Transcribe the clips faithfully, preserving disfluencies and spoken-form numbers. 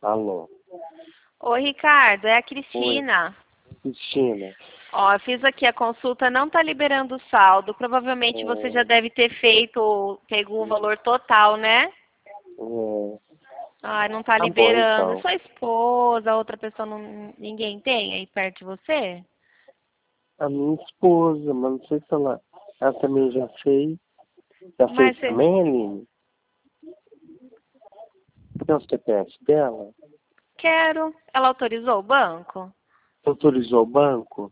Alô. Oi, Ricardo, é a Oi, Cristina. Cristina. Ó, eu fiz aqui a consulta, não tá liberando o saldo. Provavelmente você já É, deve ter feito, pegou o valor total, né? é, Ai, não tá tá bom, liberando. então. Sua esposa, outra pessoa, não, ninguém tem aí perto de você? A minha esposa, mas não sei se ela, ela também já fez. Já Mas fez você... também, Aline? Tem o C P F dela? Quero. Ela autorizou o banco? Autorizou o banco?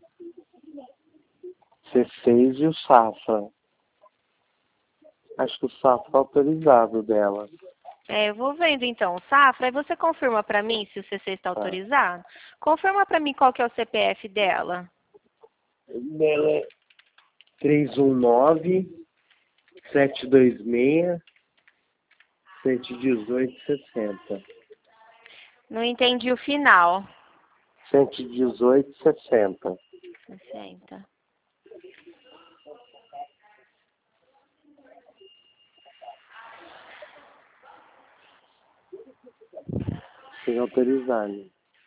Você fez e o Safra. Acho que o Safra é autorizado dela. É, eu vou vendo então. Safra, aí você confirma pra mim se o C C está Tá. autorizado? Confirma pra mim qual que é o C P F dela. Dela é três um nove, sete dois seis, cento e dezoito, sessenta. Não entendi o final. cento e dezoito, sessenta. sessenta. Sem autorizar, né?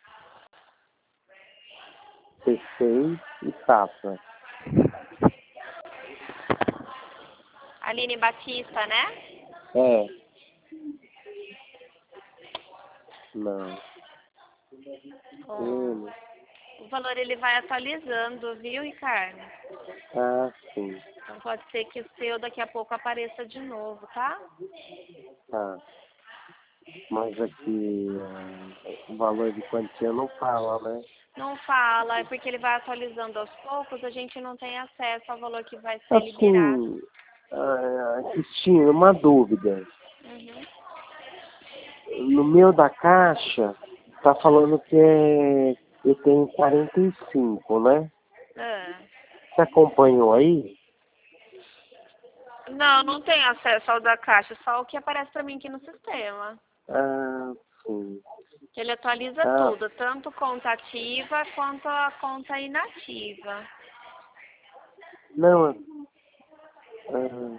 Você fez e Safra. Aline Batista, né? É. Não. Ó, Hum. o valor ele vai atualizando, viu, Ricardo? Ah, sim. Então pode ser que o seu daqui a pouco apareça de novo, tá? Tá. Mas aqui ah, o valor de quantia não fala, né? Não fala, é porque ele vai atualizando aos poucos, a gente não tem acesso ao valor que vai ser liberado. Assim, ah, Cristina, uma dúvida. Uhum. No meu da caixa, tá falando que é, eu tenho quarenta e cinco, né? Ah. Você acompanhou aí? Não, não tem acesso ao da Caixa, só o que aparece pra mim aqui no sistema. Ah, sim. Ele atualiza Ah, tudo, tanto conta ativa quanto a conta inativa. não, ah,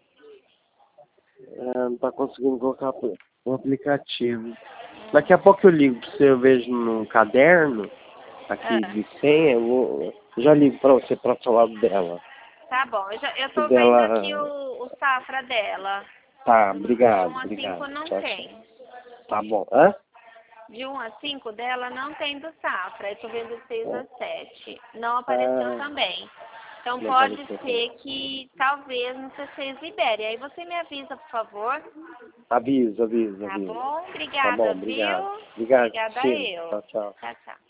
ah, não tá conseguindo colocar o aplicativo. Daqui a pouco eu ligo pra você, eu vejo no caderno aqui Ah, de senha, eu vou, já ligo pra você pra falar dela. tá bom, eu, já, eu Se tô vendo aqui dela. o, o safra dela. Tá, De obrigado, um a cinco obrigado. não Tchau, tchau. tem. Tá bom. Hã? De um a cinco dela não tem do safra. Eu tô vendo seis a É. sete. Não apareceu Ah, também. Então não pode apareceu também. ser que talvez no C C libere. Aí você me avisa, por favor. Aviso, aviso, Tá aviso. bom? Tá bom, Obrigada, viu? obrigado. Obrigado, Obrigada Cristina. eu. Tchau, tchau. Tchau, tchau.